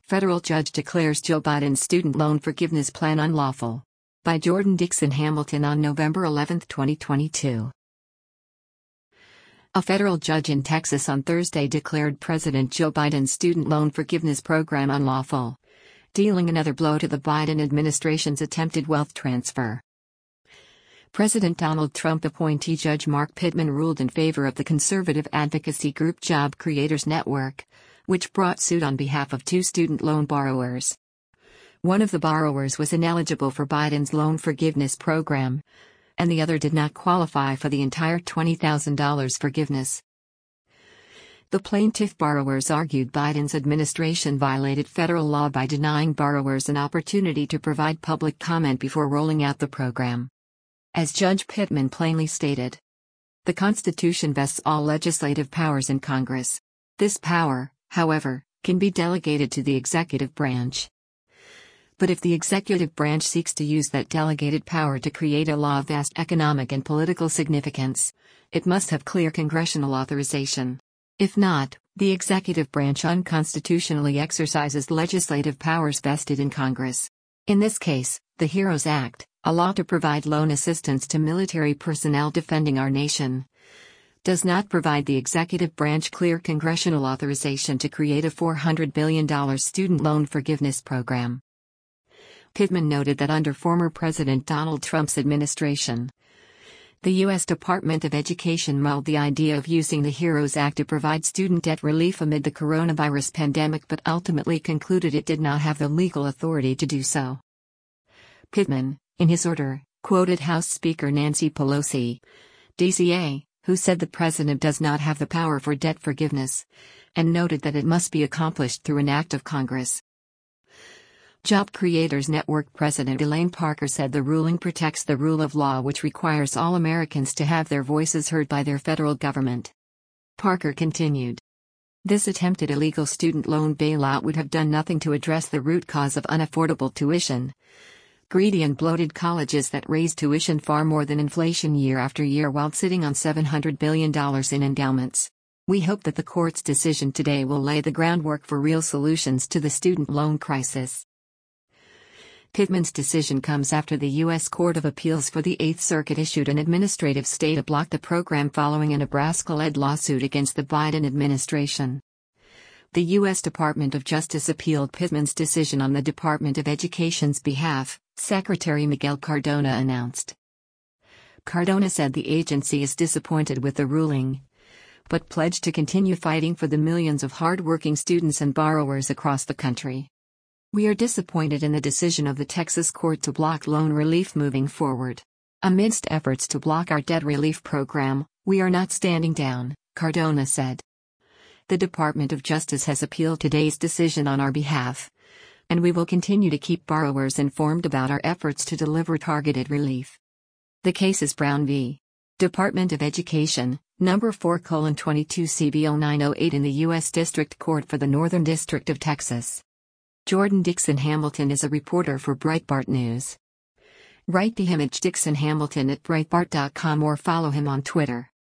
Federal judge declares Joe Biden's student loan forgiveness plan unlawful. By Jordan Dixon Hamilton on November 11, 2022. A federal judge in Texas on Thursday declared President Joe Biden's student loan forgiveness program unlawful, dealing another blow to the Biden administration's attempted wealth transfer. President Donald Trump appointee Judge Mark Pittman ruled in favor of the conservative advocacy group Job Creators Network, which brought suit on behalf of two student loan borrowers. One of the borrowers was ineligible for Biden's loan forgiveness program, and the other did not qualify for the entire $20,000 forgiveness. The plaintiff borrowers argued Biden's administration violated federal law by denying borrowers an opportunity to provide public comment before rolling out the program. As Judge Pittman plainly stated, the Constitution vests all legislative powers in Congress. This power, however, can be delegated to the executive branch. But if the executive branch seeks to use that delegated power to create a law of vast economic and political significance, it must have clear congressional authorization. If not, the executive branch unconstitutionally exercises legislative powers vested in Congress. In this case, the HEROES Act, a law to provide loan assistance to military personnel defending our nation, does not provide the executive branch clear congressional authorization to create a $400 billion student loan forgiveness program. Pittman noted that under former President Donald Trump's administration, the U.S. Department of Education mulled the idea of using the HEROES Act to provide student debt relief amid the coronavirus pandemic but ultimately concluded it did not have the legal authority to do so. Pittman, in his order, quoted House Speaker Nancy Pelosi, DCA, who said the president does not have the power for debt forgiveness, and noted that it must be accomplished through an act of Congress. Job Creators Network President Elaine Parker said the ruling protects the rule of law, which requires all Americans to have their voices heard by their federal government. Parker continued, "This attempted illegal student loan bailout would have done nothing to address the root cause of unaffordable tuition. Greedy and bloated colleges that raise tuition far more than inflation year after year while sitting on $700 billion in endowments. We hope that the court's decision today will lay the groundwork for real solutions to the student loan crisis." Pittman's decision comes after the U.S. Court of Appeals for the Eighth Circuit issued an administrative stay to block the program following a Nebraska-led lawsuit against the Biden administration. The U.S. Department of Justice appealed Pittman's decision on the Department of Education's behalf, Secretary Miguel Cardona announced. Cardona said the agency is disappointed with the ruling, but pledged to continue fighting for the millions of hard-working students and borrowers across the country. "We are disappointed in the decision of the Texas court to block loan relief moving forward. Amidst efforts to block our debt relief program, we are not standing down," Cardona said. "The Department of Justice has appealed today's decision on our behalf, and we will continue to keep borrowers informed about our efforts to deliver targeted relief." The case is Brown v. Department of Education, number 4:22 CB 0908 in the U.S. District Court for the Northern District of Texas. Jordan Dixon Hamilton is a reporter for Breitbart News. Write the image Dixon Hamilton at Breitbart.com or follow him on Twitter.